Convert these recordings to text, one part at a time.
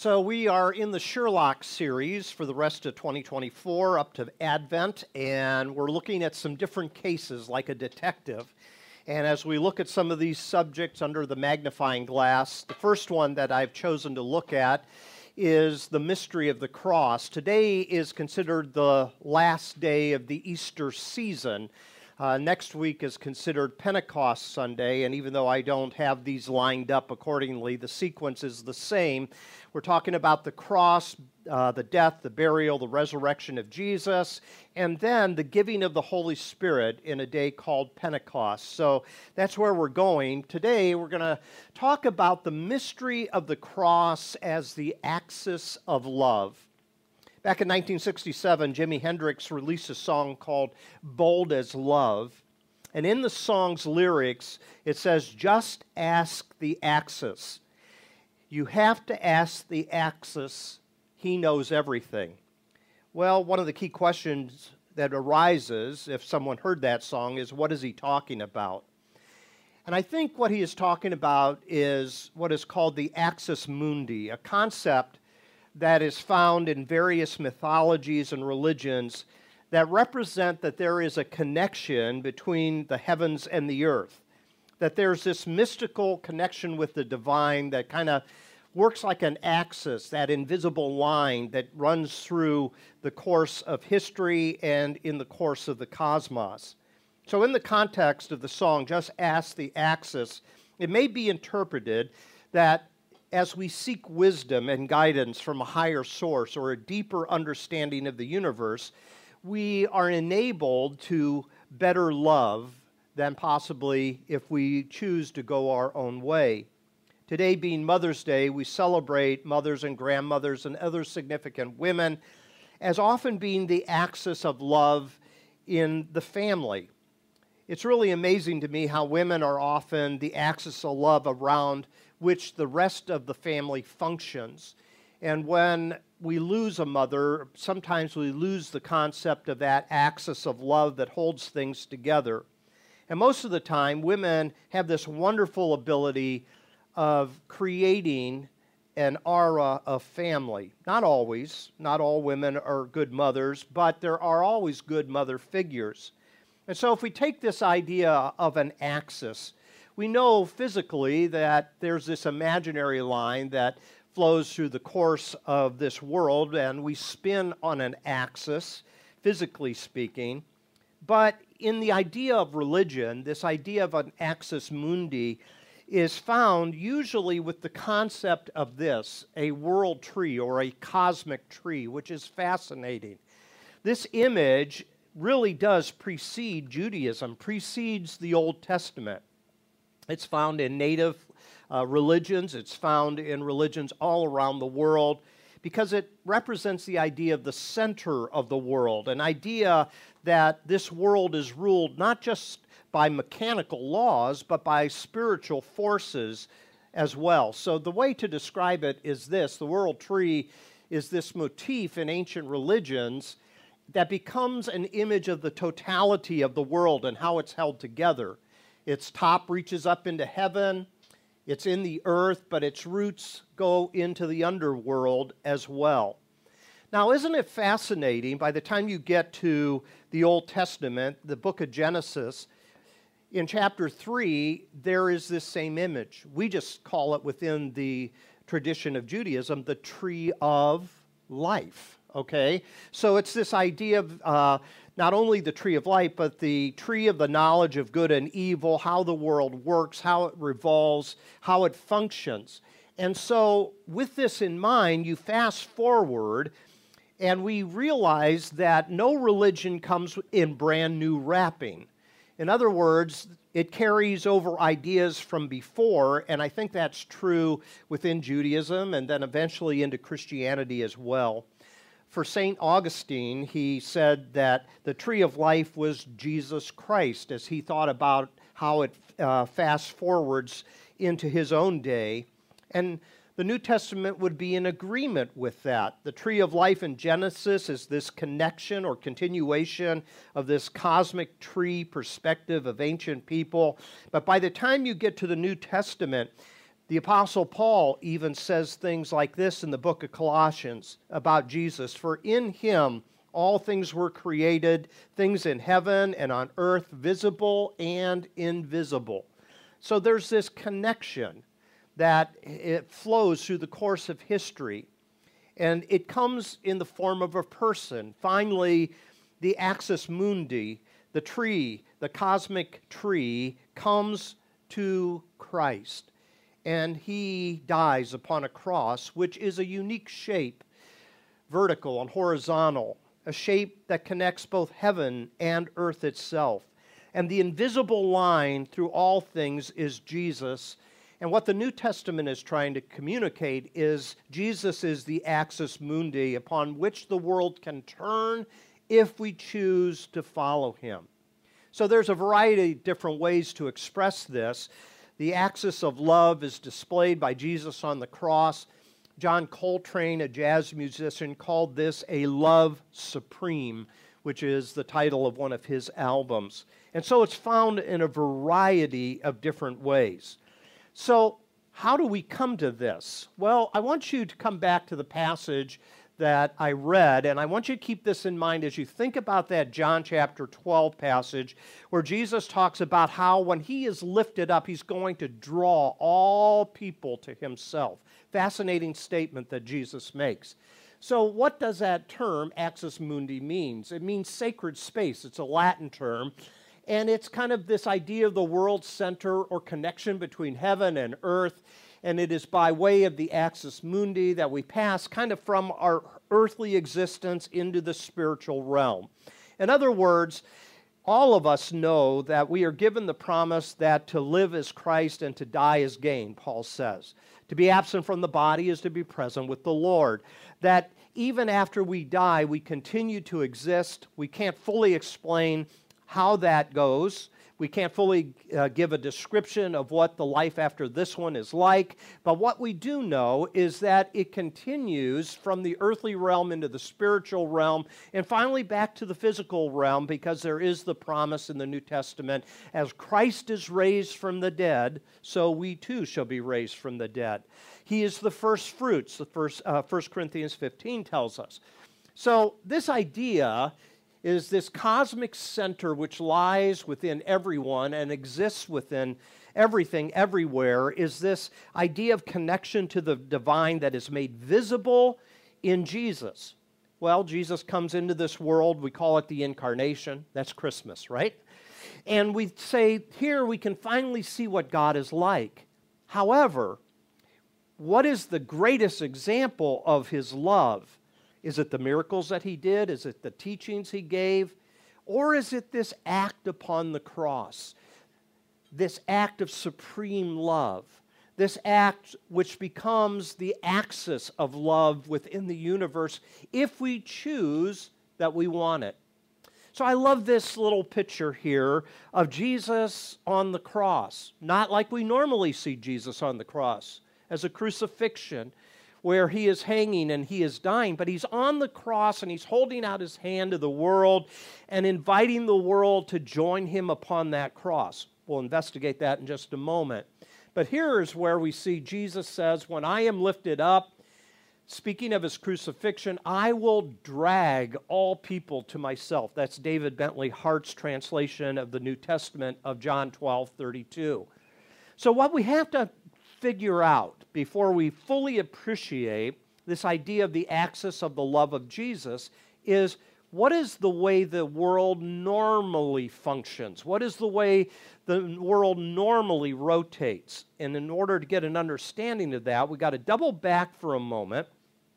So we are in the Sherlock series for the rest of 2024 up to Advent, and we're looking at some different cases like a detective. And as we look at some of these subjects under the magnifying glass, the first one that I've chosen to look at is the mystery of the cross. Today is considered the last day of the Easter season. Next week is considered Pentecost Sunday, and even though I don't have these lined up accordingly, the sequence is the same. We're talking about the cross, the death, the burial, the resurrection of Jesus, and then the giving of the Holy Spirit in a day called Pentecost. So that's where we're going. Today we're going to talk about the mystery of the cross as the axis of love. Back in 1967, Jimi Hendrix released a song called Bold as Love. And in the song's lyrics, it says, "Just ask the axis. You have to ask the axis. He knows everything." Well, one of the key questions that arises if someone heard that song is, what is he talking about? And I think what he is talking about is what is called the axis mundi, a concept that is found in various mythologies and religions that represent that there is a connection between the heavens and the earth, that there's this mystical connection with the divine that kind of works like an axis, that invisible line that runs through the course of history and in the course of the cosmos. So in the context of the song, Just Ask the Axis, it may be interpreted that as we seek wisdom and guidance from a higher source or a deeper understanding of the universe, we are enabled to better love than possibly if we choose to go our own way. Today being Mother's Day, we celebrate mothers and grandmothers and other significant women as often being the axis of love in the family. It's really amazing to me how women are often the axis of love around which the rest of the family functions. And when we lose a mother, sometimes we lose the concept of that axis of love that holds things together. And most of the time, women have this wonderful ability of creating an aura of family. Not always. Not all women are good mothers, but there are always good mother figures. And so if we take this idea of an axis, we know physically that there's this imaginary line that flows through the course of this world, and we spin on an axis, physically speaking. But in the idea of religion, this idea of an axis mundi is found usually with the concept of this, a world tree or a cosmic tree, which is fascinating. This image really does precede Judaism, precedes the Old Testament. It's found in native religions. It's found in religions all around the world because it represents the idea of the center of the world, an idea that this world is ruled not just by mechanical laws, but by spiritual forces as well. So the way to describe it is this. The world tree is this motif in ancient religions that becomes an image of the totality of the world and how it's held together. Its top reaches up into heaven, it's in the earth, but its roots go into the underworld as well. Now, isn't it fascinating, by the time you get to the Old Testament, the book of Genesis, in chapter 3, there is this same image. We just call it within the tradition of Judaism, the tree of life, okay? So it's this idea of not only the tree of life, but the tree of the knowledge of good and evil, how the world works, how it revolves, how it functions. And so with this in mind, you fast forward, and we realize that no religion comes in brand new wrapping. In other words, it carries over ideas from before, and I think that's true within Judaism and then eventually into Christianity as well. For St. Augustine, he said that the tree of life was Jesus Christ as he thought about how it fast forwards into his own day. And the New Testament would be in agreement with that. The tree of life in Genesis is this connection or continuation of this cosmic tree perspective of ancient people. But by the time you get to the New Testament, The Apostle Paul even says things like this in the book of Colossians about Jesus. For in him all things were created, things in heaven and on earth, visible and invisible. So there's this connection that it flows through the course of history. And it comes in the form of a person. Finally, the axis mundi, the tree, the cosmic tree, comes to Christ. And he dies upon a cross, which is a unique shape, vertical and horizontal, a shape that connects both heaven and earth itself. And the invisible line through all things is Jesus. And what the New Testament is trying to communicate is Jesus is the axis mundi upon which the world can turn if we choose to follow him. So there's a variety of different ways to express this. The axis of love is displayed by Jesus on the cross. John Coltrane, a jazz musician, called this a love supreme, which is the title of one of his albums. And so it's found in a variety of different ways. So how do we come to this? Well, I want you to come back to the passage that I read, and I want you to keep this in mind as you think about that John chapter 12 passage where Jesus talks about how when he is lifted up, he's going to draw all people to himself. Fascinating statement that Jesus makes. So what does that term, axis mundi, means? It means sacred space. It's a Latin term. And it's kind of this idea of the world center or connection between heaven and earth. And it is by way of the axis mundi that we pass kind of from our earthly existence into the spiritual realm. In other words, all of us know that we are given the promise that to live is Christ and to die is gain, Paul says. To be absent from the body is to be present with the Lord. That even after we die, we continue to exist. We can't fully explain how that goes. We can't fully give a description of what the life after this one is like, but what we do know is that it continues from the earthly realm into the spiritual realm, and finally back to the physical realm, because there is the promise in the New Testament, as Christ is raised from the dead, so we too shall be raised from the dead. He is the first fruits, 1 Corinthians 15 tells us. So this idea is this cosmic center which lies within everyone and exists within everything, everywhere, is this idea of connection to the divine that is made visible in Jesus. Well, Jesus comes into this world, we call it the incarnation. That's Christmas, right? And we say, here we can finally see what God is like. However, what is the greatest example of his love? Is it the miracles that he did? Is it the teachings he gave? Or is it this act upon the cross? This act of supreme love? This act which becomes the axis of love within the universe if we choose that we want it. So I love this little picture here of Jesus on the cross. Not like we normally see Jesus on the cross as a crucifixion, where he is hanging and he is dying, but he's on the cross and he's holding out his hand to the world and inviting the world to join him upon that cross. We'll investigate that in just a moment. But here is where we see Jesus says, when I am lifted up, speaking of his crucifixion, I will drag all people to myself. That's David Bentley Hart's translation of the New Testament of John 12:32. So what we have to figure out before we fully appreciate this idea of the axis of the love of Jesus is, what is the way the world normally functions? What is the way the world normally rotates? And in order to get an understanding of that, we got to double back for a moment,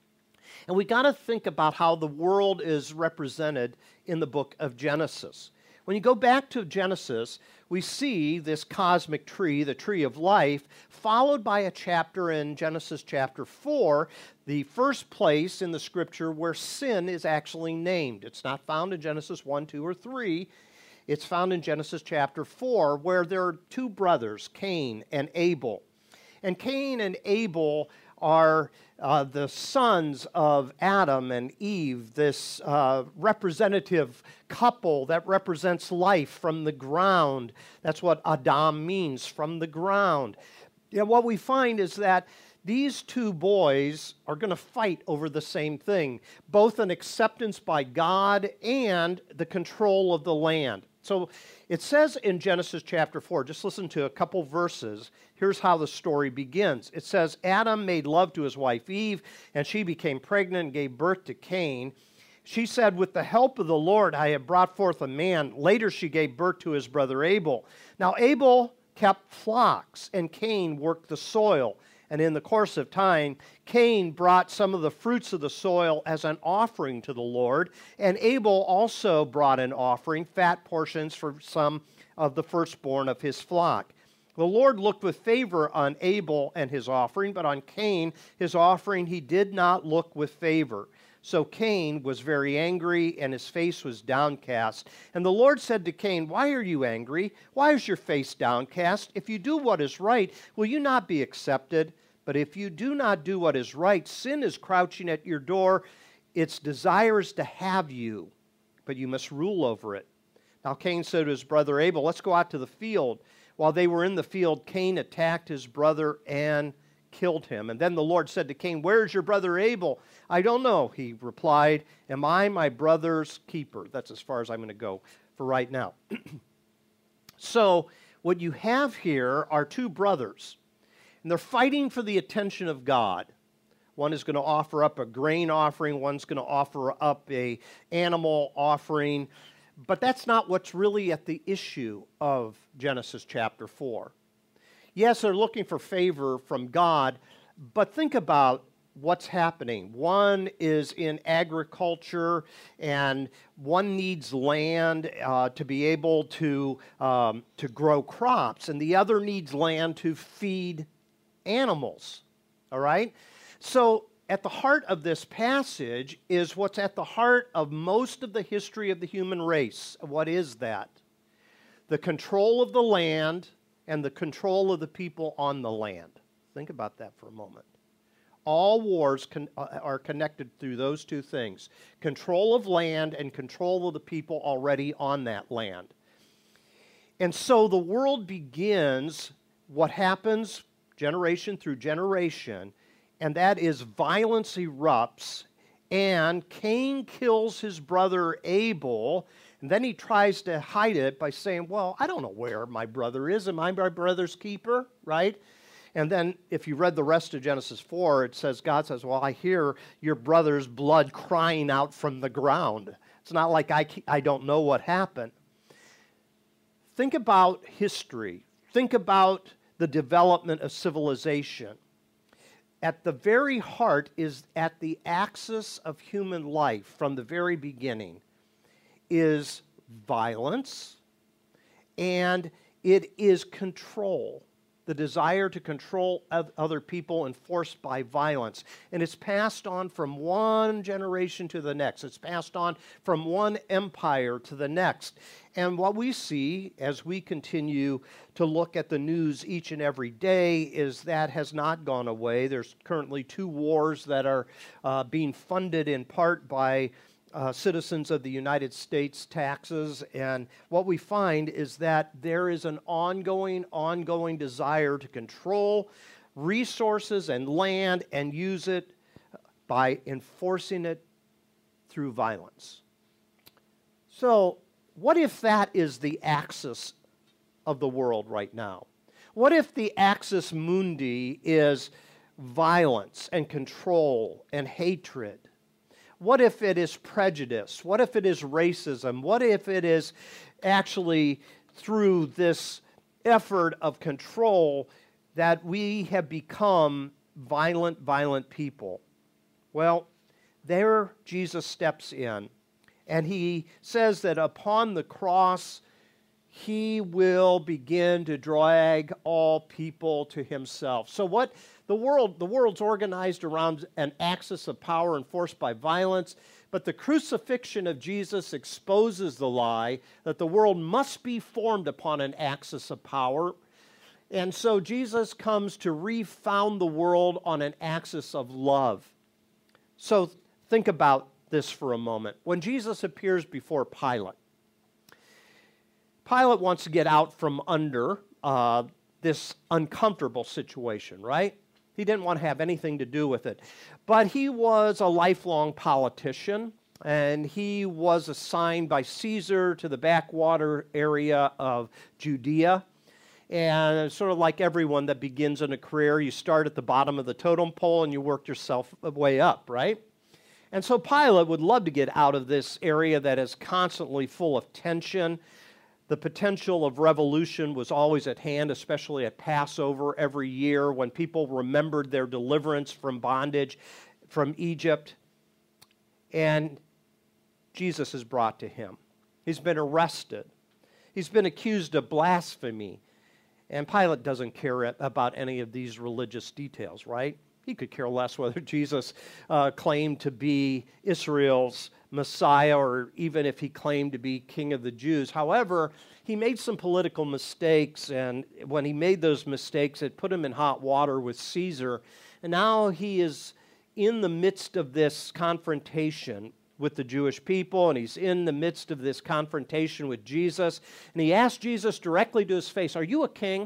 and we got to think about how the world is represented in the book of Genesis. When you go back to Genesis, we see this cosmic tree, the tree of life, followed by a chapter in Genesis chapter 4, the first place in the scripture where sin is actually named. It's not found in Genesis 1, 2, or 3. It's found in Genesis chapter 4, where there are two brothers, Cain and Abel. And Cain and Abel are the sons of Adam and Eve, this representative couple that represents life from the ground. That's what Adam means, from the ground. Yeah, what we find is that these two boys are going to fight over the same thing, both an acceptance by God and the control of the land. So it says in Genesis chapter 4, just listen to a couple verses. Here's how the story begins. It says, Adam made love to his wife Eve, and she became pregnant and gave birth to Cain. She said, with the help of the Lord, I have brought forth a man. Later she gave birth to his brother Abel. Now Abel kept flocks, and Cain worked the soil. And in the course of time, Cain brought some of the fruits of the soil as an offering to the Lord, and Abel also brought an offering, fat portions for some of the firstborn of his flock. The Lord looked with favor on Abel and his offering, but on Cain, his offering, he did not look with favor. So Cain was very angry, and his face was downcast. And the Lord said to Cain, why are you angry? Why is your face downcast? If you do what is right, will you not be accepted? But if you do not do what is right, sin is crouching at your door. Its desire is to have you, but you must rule over it. Now Cain said to his brother Abel, let's go out to the field. While they were in the field, Cain attacked his brother and killed him. And then the Lord said to Cain, where is your brother Abel? I don't know, he replied. Am I my brother's keeper? That's as far as I'm going to go for right now. So what you have here are two brothers, and they're fighting for the attention of God. One is going to offer up a grain offering, one's going to offer up an animal offering, but that's not what's really at the issue of Genesis chapter 4. Yes, they're looking for favor from God, but think about what's happening. One is in agriculture, and one needs land to be able to grow crops, and the other needs land to feed animals. All right? So at the heart of this passage is what's at the heart of most of the history of the human race. What is that? The control of the land and the control of the people on the land. Think about that for a moment. All wars are connected through those two things. Control of land and control of the people already on that land. And so the world begins, what happens generation through generation, and that is violence erupts, and Cain kills his brother Abel, and then he tries to hide it by saying, well, I don't know where my brother is. Am I my brother's keeper? Right? And then if you read the rest of Genesis 4, it says, God says, well, I hear your brother's blood crying out from the ground. It's not like I don't know what happened. Think about history. Think about the development of civilization. At the very heart is at the axis of human life from the very beginning is violence, and it is control, the desire to control other people enforced by violence. And it's passed on from one generation to the next. It's passed on from one empire to the next. And what we see as we continue to look at the news each and every day is that has not gone away. There's currently 2 wars that are being funded in part by citizens of the United States taxes, and what we find is that there is an ongoing desire to control resources and land and use it by enforcing it through violence. So, what if that is the axis of the world right now? What if the axis mundi is violence and control and hatred? What if it is prejudice? What if it is racism? What if it is actually through this effort of control that we have become violent people? Well, there Jesus steps in, and he says that upon the cross, he will begin to drag all people to himself. So what the world's organized around an axis of power enforced by violence, but the crucifixion of Jesus exposes the lie that the world must be formed upon an axis of power. And so Jesus comes to refound the world on an axis of love. So think about this for a moment. When Jesus appears before Pilate, Pilate wants to get out from under this uncomfortable situation, right? He didn't want to have anything to do with it. But he was a lifelong politician, and he was assigned by Caesar to the backwater area of Judea. And sort of like everyone that begins in a career, you start at the bottom of the totem pole and you work yourself way up, right? And so Pilate would love to get out of this area that is constantly full of tension. The potential of revolution was always at hand, especially at Passover every year when people remembered their deliverance from bondage from Egypt. And Jesus is brought to him. He's been arrested. He's been accused of blasphemy. And Pilate doesn't care about any of these religious details, right? He could care less whether Jesus claimed to be Israel's Messiah or even if he claimed to be King of the Jews. However, he made some political mistakes, and when he made those mistakes, it put him in hot water with Caesar. And now he is in the midst of this confrontation with the Jewish people, and he's in the midst of this confrontation with Jesus. And he asked Jesus directly to his face, "Are you a king?"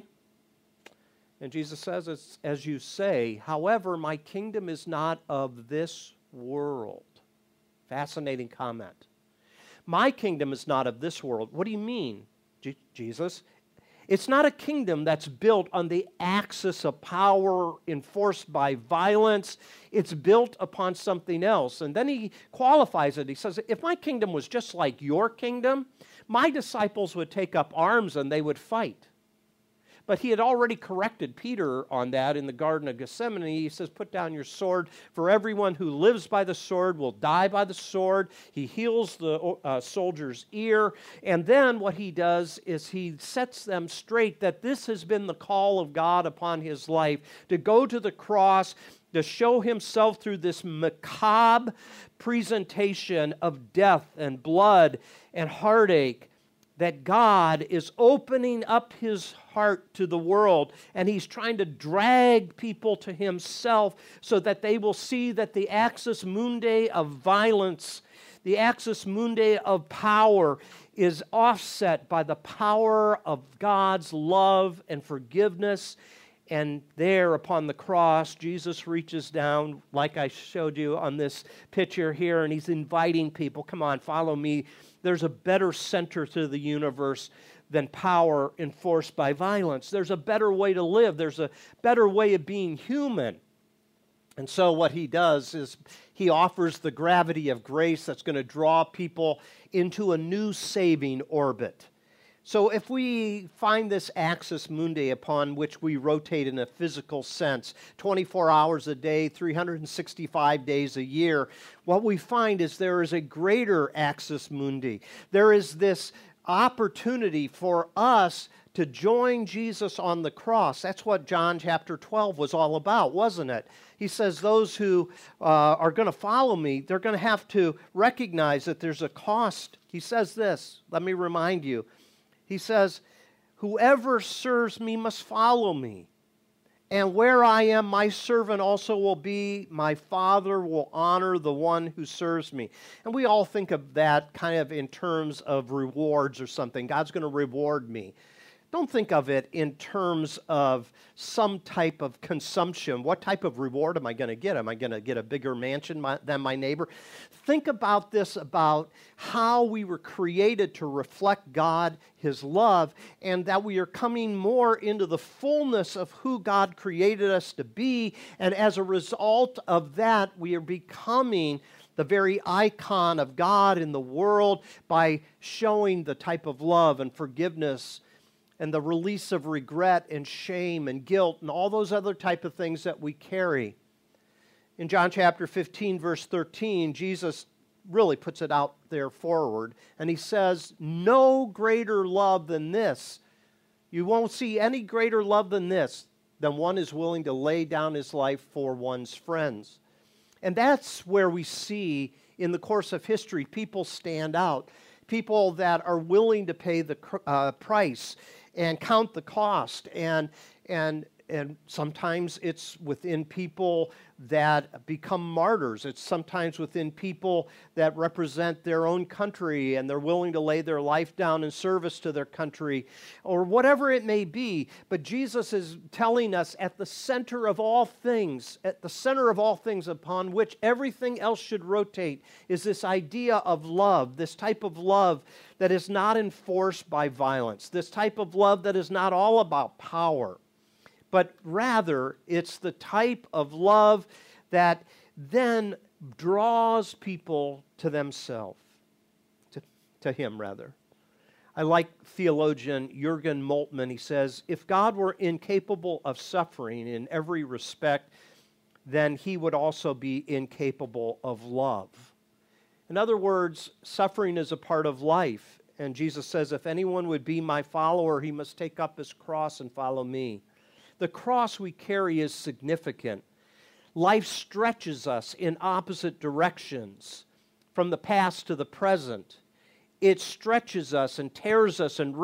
And Jesus says, "It's as you say. However, my kingdom is not of this world." Fascinating comment. My kingdom is not of this world. What do you mean, Jesus? It's not a kingdom that's built on the axis of power enforced by violence. It's built upon something else. And then he qualifies it. He says, if my kingdom was just like your kingdom, my disciples would take up arms and they would fight. But he had already corrected Peter on that in the Garden of Gethsemane. He says, put down your sword, for everyone who lives by the sword will die by the sword. He heals the soldier's ear. And then what he does is he sets them straight that this has been the call of God upon his life, to go to the cross, to show himself through this macabre presentation of death and blood and heartache, that God is opening up his heart to the world, and he's trying to drag people to himself so that they will see that the axis mundi of violence, the axis mundi of power, is offset by the power of God's love and forgiveness. And there upon the cross, Jesus reaches down, like I showed you on this picture here, and he's inviting people, come on, follow me. There's a better center to the universe than power enforced by violence. There's a better way to live. There's a better way of being human. And so what he does is he offers the gravity of grace that's going to draw people into a new saving orbit. So if we find this axis mundi upon which we rotate in a physical sense, 24 hours a day, 365 days a year, what we find is there is a greater axis mundi. There is this opportunity for us to join Jesus on the cross. That's what John chapter 12 was all about, wasn't it? He says those who are going to follow me, they're going to have to recognize that there's a cost. He says this, let me remind you. He says, whoever serves me must follow me. And where I am, my servant also will be. My Father will honor the one who serves me. And we all think of that kind of in terms of rewards or something. God's going to reward me. Don't think of it in terms of some type of consumption. What type of reward am I going to get? Am I going to get a bigger mansion than my neighbor? Think about this, about how we were created to reflect God, his love, and that we are coming more into the fullness of who God created us to be. And as a result of that, we are becoming the very icon of God in the world by showing the type of love and forgiveness and the release of regret and shame and guilt and all those other type of things that we carry. In John chapter 15, verse 13, Jesus really puts it out there forward, and he says, no greater love than this. You won't see any greater love than this, than one is willing to lay down his life for one's friends. And that's where we see in the course of history people stand out, people that are willing to pay the price and count the cost and And sometimes it's within people that become martyrs. It's sometimes within people that represent their own country and they're willing to lay their life down in service to their country, or whatever it may be. But Jesus is telling us at the center of all things, upon which everything else should rotate, is this idea of love, this type of love that is not enforced by violence, this type of love that is not all about power, but rather it's the type of love that then draws people to themselves, to Him rather. I like theologian Jürgen Moltmann. He says, if God were incapable of suffering in every respect, then He would also be incapable of love. In other words, suffering is a part of life. And Jesus says, if anyone would be my follower, he must take up his cross and follow me. The cross we carry is significant. Life stretches us in opposite directions, from the past to the present. It stretches us and tears us and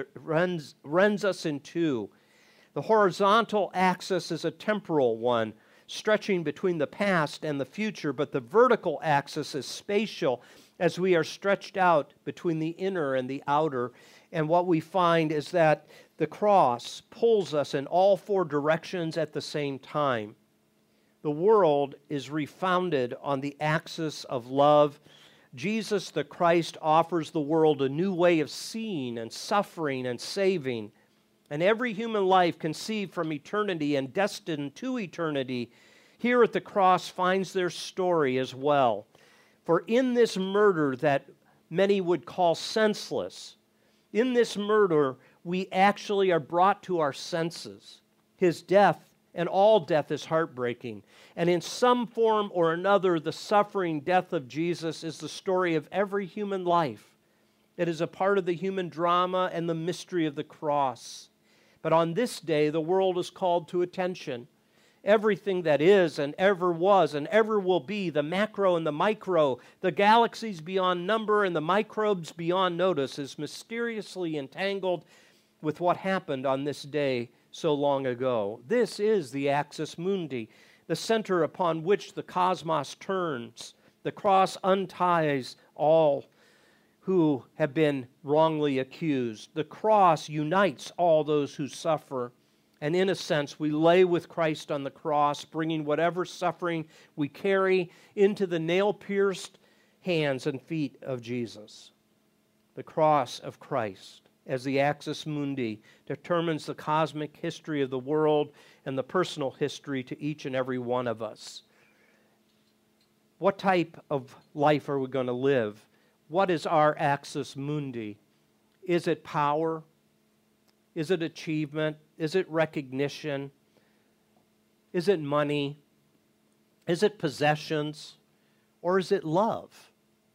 rends us in two. The horizontal axis is a temporal one, stretching between the past and the future, but the vertical axis is spatial, as we are stretched out between the inner and the outer. And what we find is that the cross pulls us in all four directions at the same time. The world is refounded on the axis of love. Jesus the Christ offers the world a new way of seeing and suffering and saving. And every human life conceived from eternity and destined to eternity here at the cross finds their story as well. For in this murder that many would call senseless, in this murder we actually are brought to our senses. His death, and all death, is heartbreaking. And in some form or another, the suffering death of Jesus is the story of every human life. It is a part of the human drama and the mystery of the cross. But on this day, the world is called to attention. Everything that is and ever was and ever will be, the macro and the micro, the galaxies beyond number and the microbes beyond notice, is mysteriously entangled with what happened on this day so long ago. This is the axis mundi, the center upon which the cosmos turns. The cross unties all who have been wrongly accused. The cross unites all those who suffer. And in a sense, we lay with Christ on the cross, bringing whatever suffering we carry into the nail-pierced hands and feet of Jesus. The cross of Christ, as the axis mundi, determines the cosmic history of the world and the personal history to each and every one of us. What type of life are we going to live? What is our axis mundi? Is it power? Is it achievement? Is it recognition? Is it money? Is it possessions? Or is it love?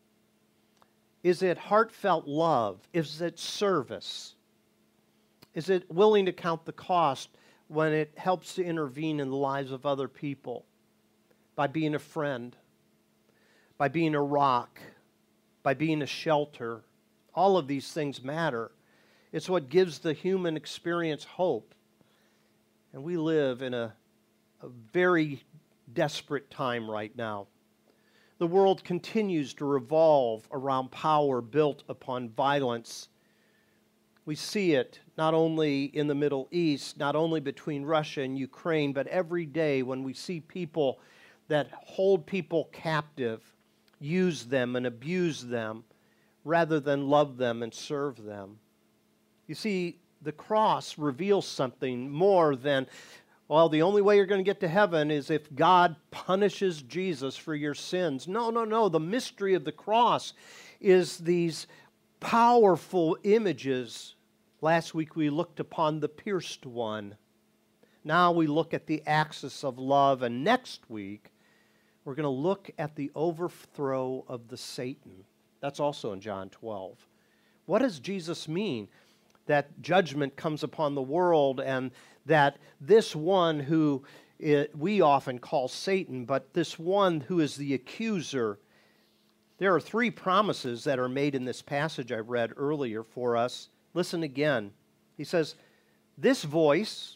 Is it heartfelt love? Is it service? Is it willing to count the cost when it helps to intervene in the lives of other people? By being a friend, by being a rock, by being a shelter. All of these things matter. It's what gives the human experience hope. And we live in a very desperate time right now. The world continues to revolve around power built upon violence. We see it not only in the Middle East, not only between Russia and Ukraine, but every day when we see people that hold people captive, use them and abuse them, rather than love them and serve them. You see, the cross reveals something more than, well, the only way you're going to get to heaven is if God punishes Jesus for your sins. No. The mystery of the cross is these powerful images. Last week we looked upon the pierced one. Now we look at the axis of love. And next week we're going to look at the overthrow of the Satan. That's also in John 12. What does Jesus mean? That judgment comes upon the world, and that this one who we often call Satan, but this one who is the accuser. There are three promises that are made in this passage I read earlier for us. Listen again. He says, this voice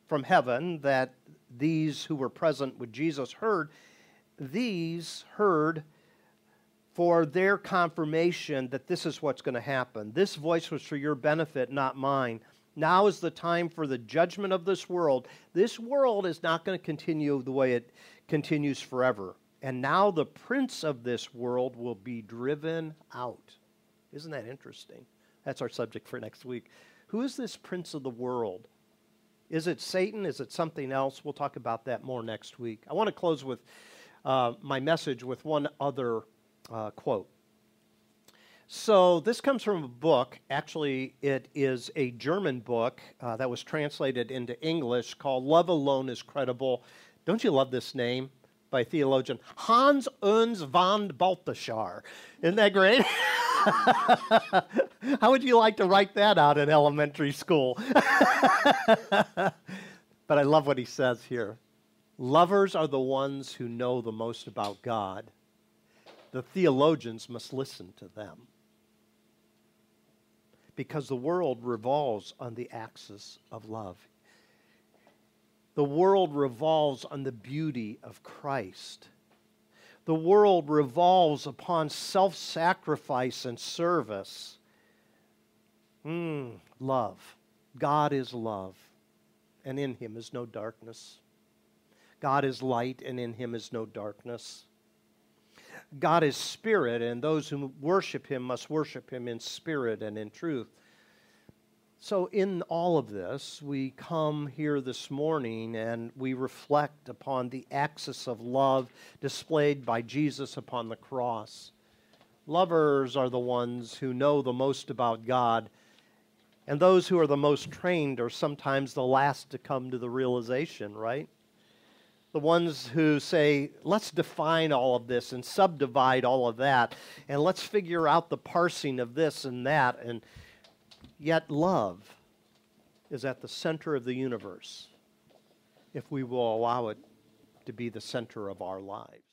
from heaven that these who were present with Jesus heard, these heard for their confirmation that this is what's going to happen. This voice was for your benefit, not mine. Now is the time for the judgment of this world. This world is not going to continue the way it continues forever. And now the prince of this world will be driven out. Isn't that interesting? That's our subject for next week. Who is this prince of the world? Is it Satan? Is it something else? We'll talk about that more next week. I want to close with my message with one other quote. So this comes from a book. Actually, it is a German book that was translated into English called Love Alone is Credible. Don't you love this name? By theologian Hans Ernst von Balthasar. Isn't that great? How would you like to write that out in elementary school? But I love what he says here. Lovers are the ones who know the most about God. The theologians must listen to them. Because the world revolves on the axis of love. The world revolves on the beauty of Christ. The world revolves upon self-sacrifice and service. Love. God is love, and in him is no darkness. God is light, and in him is no darkness. God is spirit, and those who worship him must worship him in spirit and in truth. So in all of this, we come here this morning and we reflect upon the axis of love displayed by Jesus upon the cross. Lovers are the ones who know the most about God, and those who are the most trained are sometimes the last to come to the realization, right? The ones who say, let's define all of this and subdivide all of that, and let's figure out the parsing of this and that, and yet love is at the center of the universe if we will allow it to be the center of our lives.